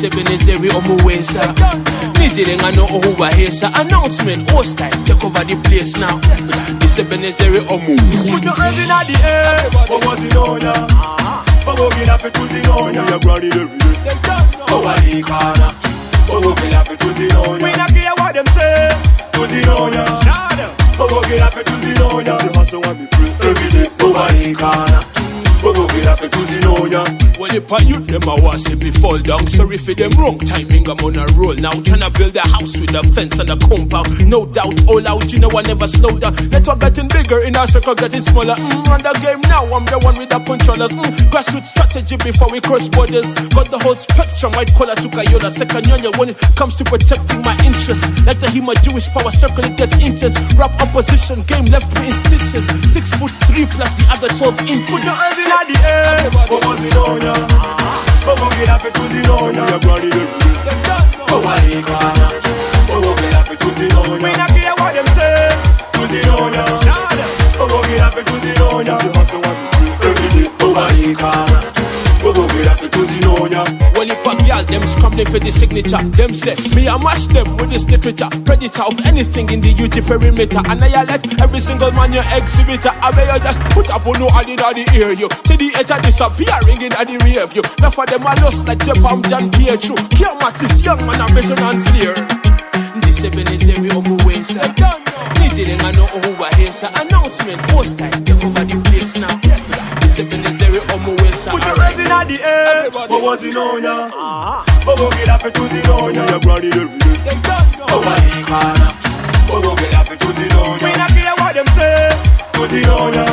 7 is every Omuwesa. Nijire ngano ohuwa hesa. Announcement, host time, take over the place now. The 7 is every Omu. Put your hands in the air. What was it on ya? Bobo gina fe tuzinonya. Ya granny every day. Over the corner. Bobo gina fe tuzinonya. We not care what them say. Tuzinonya. Bobo gina fe tuzinonya. She must want me pray every day. Over the corner. Bobo gina fe tuzinonya. Well, if I youth them a was to be fall down. Sorry for them wrong timing, I'm on a roll now. Tryna build a house with a fence and a compound. No doubt, all out, you know I never slow down. Network getting bigger, in our circle getting smaller. Run the game now, I'm the one with the controllers. Grassroots strategy before we cross borders. Got the whole spectrum, white collar to Kayola. Second yonya when it comes to protecting my interests. Like the Hima Jewish power circle, it gets intense. Rap opposition, game left me in stitches. 6'3" plus the other 12 inches. Put your hands in the air. What was it on ya? Bobo gina fe tuzinonya. Ya granny every day. Over the corner. Bobo gina fe tuzinonya. We not care what them say. Tuzinonya. Bobo gina fe tuzinonya. She must want me pray every day. Over the corner. Bobo gina fe tuzinonya. Well, if a girl, them scrambling for the signature. Them say, me I mash them with this literature. Predator of anything in the UG perimeter. And I let every single man your exhibitor. I may you just put up on no I did not hear you. See the edge disappearing in the rear view. Now for them I lost like Japan John Pietro. Care what this young man ambition and flair. The 7 is every Omuwesa. Nijire ngano ohuwa hesa. Announcement, post time, take over the place now. The 7 is every Omuwesa. Put your hands in the air. What was it on ya? Bobo gina fe tuzinonya. Ya granny every day. Over the corner. Bobo gina fe tuzinonya. We not care what them say. Tuzinonya.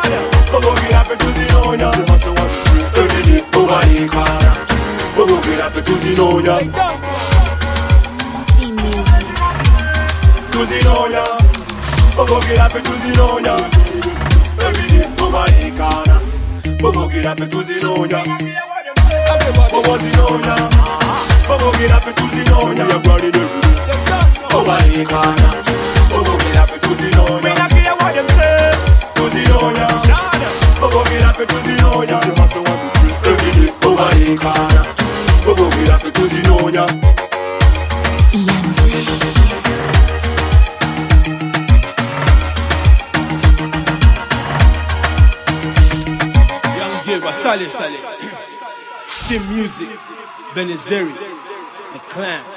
Bobo gina fe tuzinonya. She must want me pray every day. Over the corner. Bobo gina fe tuzinonya. Steam music. Tuzinonya. Bobo gina fe tuzinonya. Every day. Over the corner. Bobo gina fe tuzinonya. Bobo zinonya. Bobo gina fe tuzinonya. Ya granny every day. Over the corner. Bobo gina fe tuzinonya. We not care what them say. Tuzinonya. Bobo gina fe tuzinonya. She must want me pray every day. Over the corner. Bobo gina fe tuzinonya. Young J. Sale. Steam music, Benizeri, the clan.